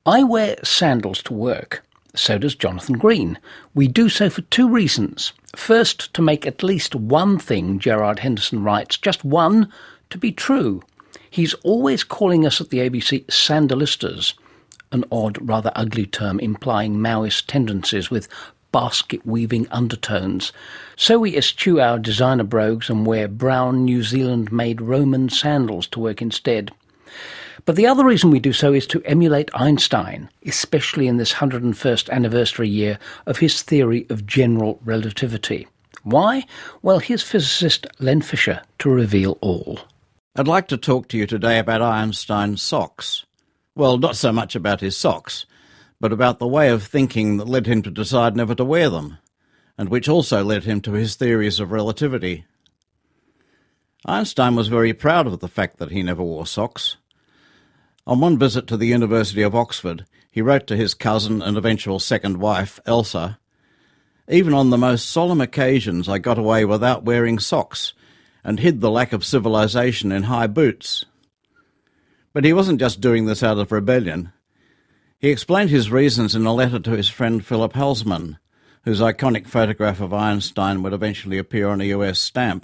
I wear sandals to work. So does Jonathan Green. We do so for two reasons. First, to make at least one thing Gerard Henderson writes, just one, to be true. He's always calling us at the ABC sandalistas, an odd, rather ugly term implying Maoist tendencies with basket-weaving undertones. So we eschew our designer brogues and wear brown New Zealand-made Roman sandals to work instead. But the other reason we do so is to emulate Einstein, especially in this 101st anniversary year of his theory of general relativity. Why? Well, here's physicist Len Fisher to reveal all. I'd like to talk to you today about Einstein's socks. Well, not so much about his socks, but about the way of thinking that led him to decide never to wear them, and which also led him to his theories of relativity. Einstein was very proud of the fact that he never wore socks. On one visit to the University of Oxford, he wrote to his cousin and eventual second wife, Elsa, "Even on the most solemn occasions I got away without wearing socks and hid the lack of civilization in high boots." But he wasn't just doing this out of rebellion. He explained his reasons in a letter to his friend Philip Halsman, whose iconic photograph of Einstein would eventually appear on a US stamp.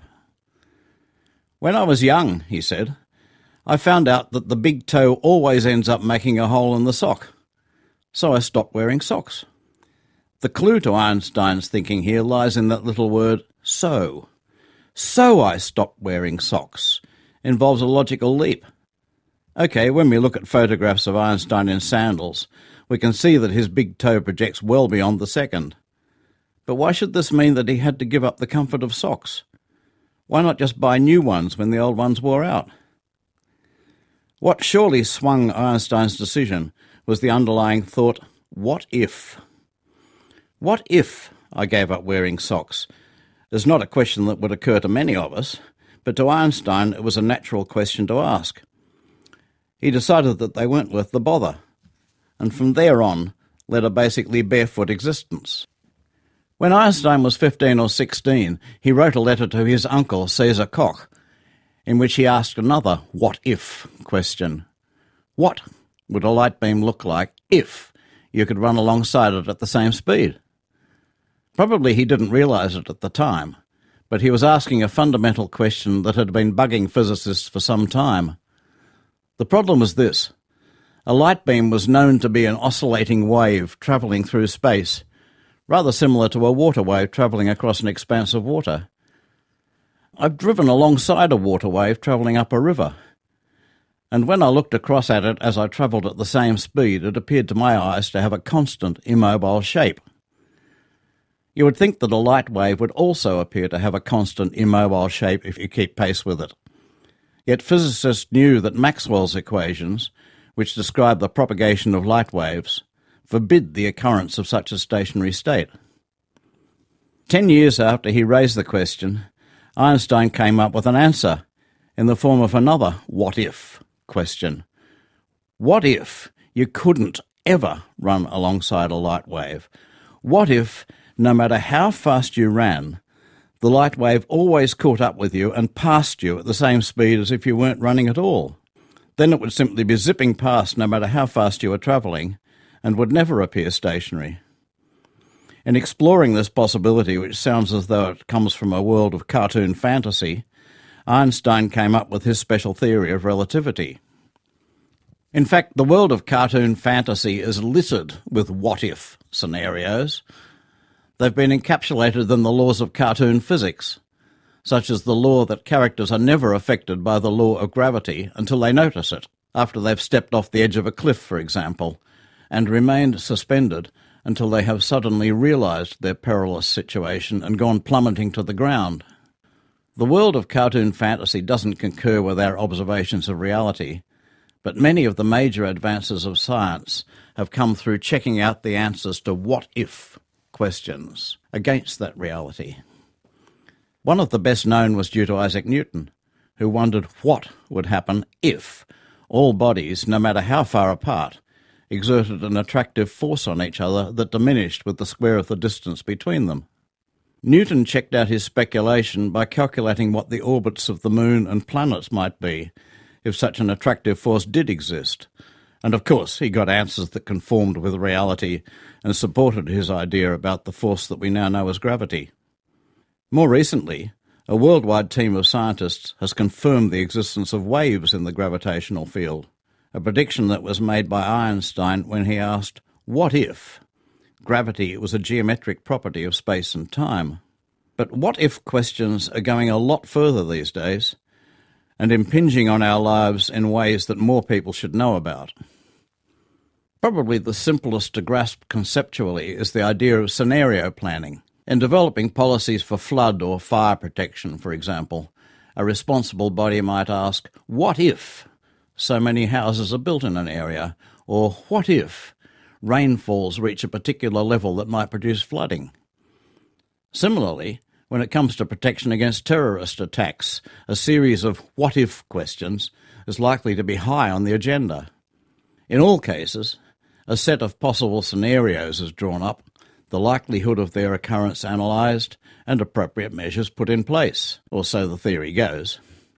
"When I was young," he said, "I found out that the big toe always ends up making a hole in the sock. So I stopped wearing socks." The clue to Einstein's thinking here lies in that little word, so. "So I stopped wearing socks" involves a logical leap. OK, when we look at photographs of Einstein in sandals, we can see that his big toe projects well beyond the second. But why should this mean that he had to give up the comfort of socks? Why not just buy new ones when the old ones wore out? What surely swung Einstein's decision was the underlying thought, what if? What if I gave up wearing socks? Is not a question that would occur to many of us, but to Einstein it was a natural question to ask. He decided that they weren't worth the bother, and from there on led a basically barefoot existence. When Einstein was 15 or 16, he wrote a letter to his uncle, César Koch, in which he asked another what-if question. What would a light beam look like if you could run alongside it at the same speed? Probably he didn't realise it at the time, but he was asking a fundamental question that had been bugging physicists for some time. The problem was this. A light beam was known to be an oscillating wave travelling through space, rather similar to a water wave travelling across an expanse of water. I've driven alongside a water wave travelling up a river, and when I looked across at it as I travelled at the same speed, it appeared to my eyes to have a constant, immobile shape. You would think that a light wave would also appear to have a constant, immobile shape if you keep pace with it. Yet physicists knew that Maxwell's equations, which describe the propagation of light waves, forbid the occurrence of such a stationary state. 10 years after he raised the question, Einstein came up with an answer in the form of another what-if question. What if you couldn't ever run alongside a light wave? What if, no matter how fast you ran, the light wave always caught up with you and passed you at the same speed as if you weren't running at all? Then it would simply be zipping past no matter how fast you were travelling and would never appear stationary. In exploring this possibility, which sounds as though it comes from a world of cartoon fantasy, Einstein came up with his special theory of relativity. In fact, the world of cartoon fantasy is littered with what-if scenarios. They've been encapsulated in the laws of cartoon physics, such as the law that characters are never affected by the law of gravity until they notice it, after they've stepped off the edge of a cliff, for example, and remained suspended until they have suddenly realised their perilous situation and gone plummeting to the ground. The world of cartoon fantasy doesn't concur with our observations of reality, but many of the major advances of science have come through checking out the answers to what-if questions against that reality. One of the best known was due to Isaac Newton, who wondered what would happen if all bodies, no matter how far apart, exerted an attractive force on each other that diminished with the square of the distance between them. Newton checked out his speculation by calculating what the orbits of the moon and planets might be if such an attractive force did exist, And of course, he got answers that conformed with reality and supported his idea about the force that we now know as gravity. More recently, a worldwide team of scientists has confirmed the existence of waves in the gravitational field, a prediction that was made by Einstein when he asked, "What if?" Gravity was a geometric property of space and time. But what-if questions are going a lot further these days and impinging on our lives in ways that more people should know about. Probably the simplest to grasp conceptually is the idea of scenario planning. In developing policies for flood or fire protection, for example, a responsible body might ask, what if so many houses are built in an area? Or what if rainfalls reach a particular level that might produce flooding? Similarly, when it comes to protection against terrorist attacks, a series of what-if questions is likely to be high on the agenda. In all cases, a set of possible scenarios is drawn up, the likelihood of their occurrence analysed, and appropriate measures put in place, or so the theory goes.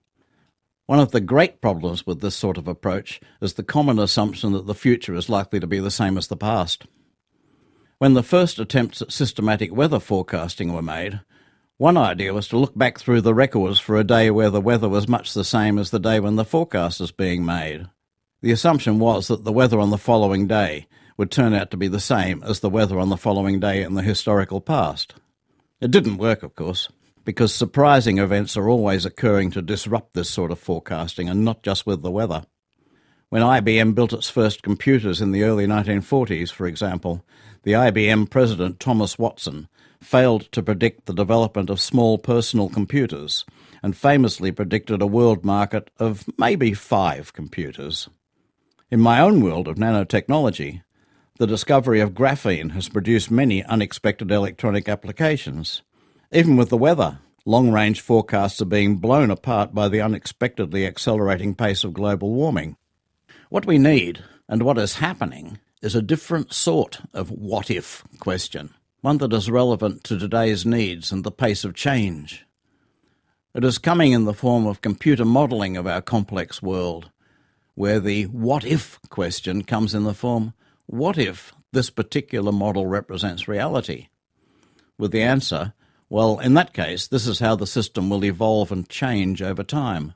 One of the great problems with this sort of approach is the common assumption that the future is likely to be the same as the past. When the first attempts at systematic weather forecasting were made, one idea was to look back through the records for a day where the weather was much the same as the day when the forecast was being made. The assumption was that the weather on the following day would turn out to be the same as the weather on the following day in the historical past. It didn't work, of course, because surprising events are always occurring to disrupt this sort of forecasting, and not just with the weather. When IBM built its first computers in the early 1940s, for example, the IBM president Thomas Watson failed to predict the development of small personal computers and famously predicted a world market of maybe 5 computers. In my own world of nanotechnology, the discovery of graphene has produced many unexpected electronic applications. Even with the weather, long-range forecasts are being blown apart by the unexpectedly accelerating pace of global warming. What we need, and what is happening, is a different sort of what-if question, one that is relevant to today's needs and the pace of change. It is coming in the form of computer modelling of our complex world, where the what-if question comes in the form, what if this particular model represents reality? With the answer, well, in that case, this is how the system will evolve and change over time.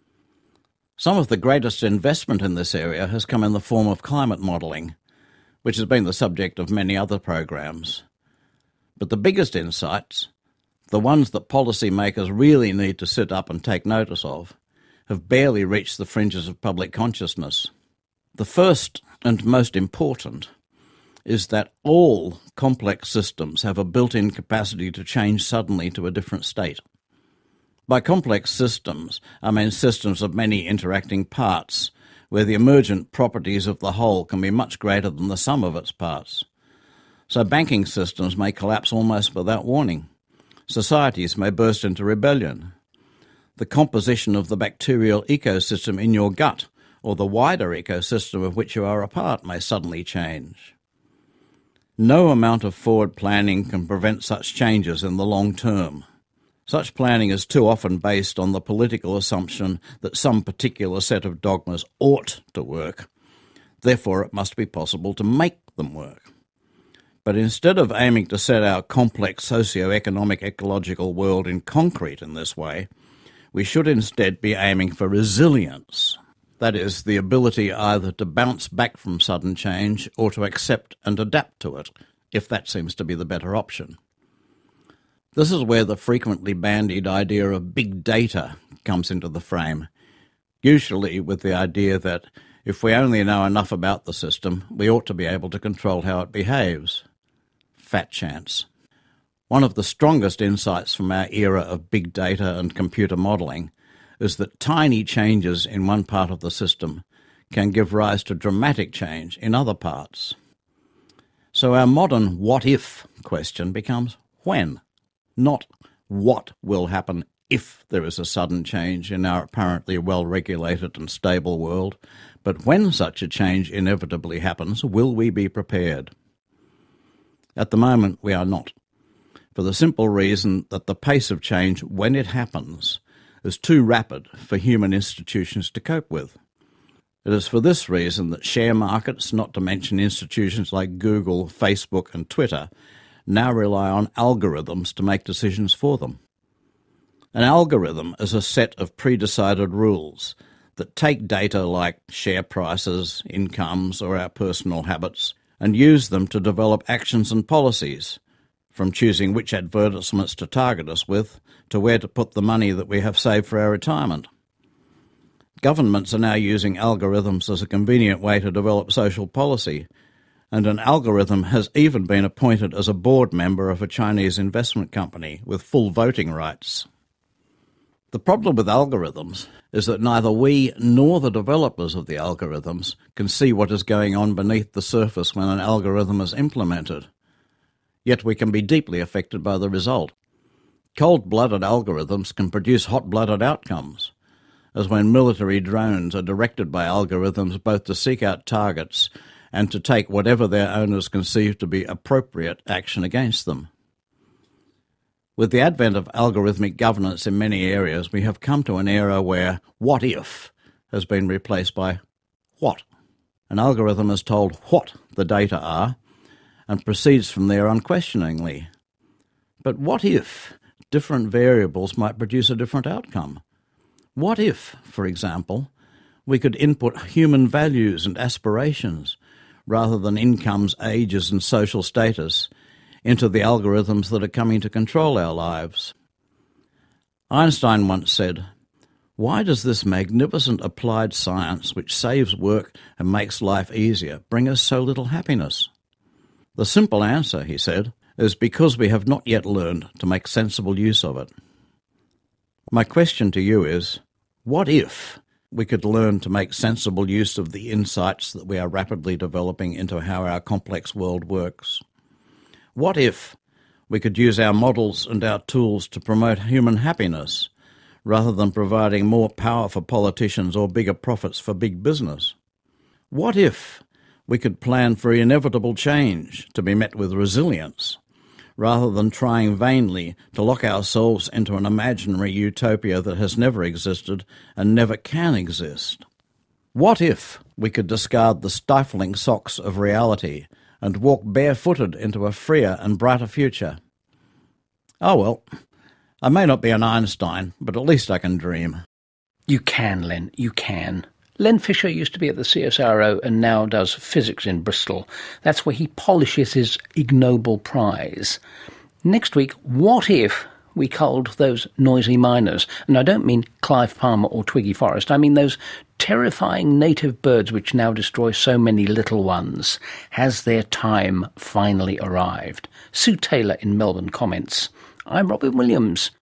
Some of the greatest investment in this area has come in the form of climate modelling, which has been the subject of many other programs. But the biggest insights, the ones that policymakers really need to sit up and take notice of, have barely reached the fringes of public consciousness. The first and most important is that all complex systems have a built-in capacity to change suddenly to a different state. By complex systems, I mean systems of many interacting parts, where the emergent properties of the whole can be much greater than the sum of its parts. So banking systems may collapse almost without warning. Societies may burst into rebellion. The composition of the bacterial ecosystem in your gut, or the wider ecosystem of which you are a part, may suddenly change. No amount of forward planning can prevent such changes in the long term. Such planning is too often based on the political assumption that some particular set of dogmas ought to work. Therefore, it must be possible to make them work. But instead of aiming to set our complex socio-economic ecological world in concrete in this way, we should instead be aiming for resilience. That is, the ability either to bounce back from sudden change or to accept and adapt to it, if that seems to be the better option. This is where the frequently bandied idea of big data comes into the frame, usually with the idea that if we only know enough about the system, we ought to be able to control how it behaves. Fat chance. One of the strongest insights from our era of big data and computer modelling is that tiny changes in one part of the system can give rise to dramatic change in other parts. So our modern what-if question becomes when, not what will happen if there is a sudden change in our apparently well-regulated and stable world, but when such a change inevitably happens, will we be prepared? At the moment, we are not, for the simple reason that the pace of change, when it happens, is too rapid for human institutions to cope with. It is for this reason that share markets, not to mention institutions like Google, Facebook and Twitter, now rely on algorithms to make decisions for them. An algorithm is a set of pre-decided rules that take data like share prices, incomes or our personal habits and use them to develop actions and policies, from choosing which advertisements to target us with to where to put the money that we have saved for our retirement. Governments are now using algorithms as a convenient way to develop social policy, and an algorithm has even been appointed as a board member of a Chinese investment company with full voting rights. The problem with algorithms is that neither we nor the developers of the algorithms can see what is going on beneath the surface when an algorithm is implemented. Yet we can be deeply affected by the result. Cold-blooded algorithms can produce hot-blooded outcomes, as when military drones are directed by algorithms both to seek out targets and to take whatever their owners conceive to be appropriate action against them. With the advent of algorithmic governance in many areas, we have come to an era where what if has been replaced by what. An algorithm is told what the data are and proceeds from there unquestioningly. But what if different variables might produce a different outcome? What if, for example, we could input human values and aspirations rather than incomes, ages and social status into the algorithms that are coming to control our lives? Einstein once said, "Why does this magnificent applied science which saves work and makes life easier bring us so little happiness?" The simple answer, he said, is because we have not yet learned to make sensible use of it. My question to you is, what if we could learn to make sensible use of the insights that we are rapidly developing into how our complex world works? What if we could use our models and our tools to promote human happiness rather than providing more power for politicians or bigger profits for big business? What if we could plan for inevitable change to be met with resilience rather than trying vainly to lock ourselves into an imaginary utopia that has never existed and never can exist? What if we could discard the stifling socks of reality and walk barefooted into a freer and brighter future? Oh well, I may not be an Einstein, but at least I can dream. You can, Len, you can. Len Fisher used to be at the CSIRO and now does physics in Bristol. That's where he polishes his Ig Nobel Prize. Next week, what if we culled those noisy miners? And I don't mean Clive Palmer or Twiggy Forrest. I mean those terrifying native birds which now destroy so many little ones. Has their time finally arrived? Sue Taylor in Melbourne comments. I'm Robin Williams.